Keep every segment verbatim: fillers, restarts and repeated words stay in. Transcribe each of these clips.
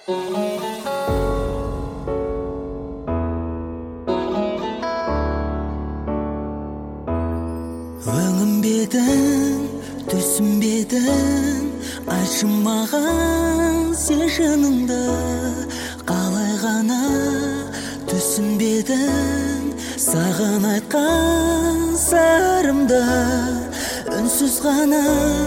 Өңімбедің, түсінбедің, айтшы маған сен шыныңды. Қалай ғана түсінбедің, саған айтқан сырымды. Үнсіз ғана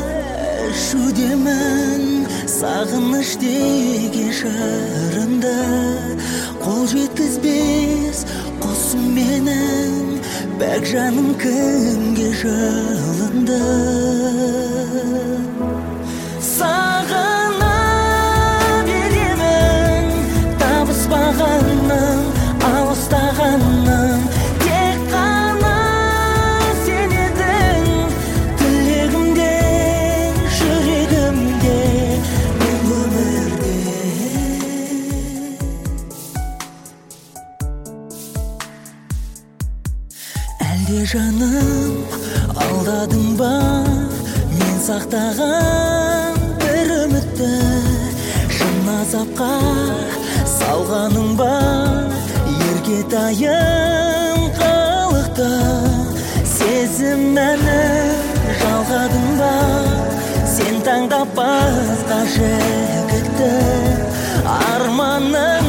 шудемін, сағыныш деген шырынды. Қол жеткізбес құсым менің, бәк жаным кімге жылынды. Сағына беремін, табыспағанның, алыстағанның. Тек қана сен едің, тілегімде, жүрегімде, мен өмірде. Әлде жаным алдадың ба, мен сақтаған бір үмітті. Шын азапқа салғаның ба, ерке тайын қылықты. Сезім мәні жалғадың ба, сен таңдап басқа жігітті. Арманы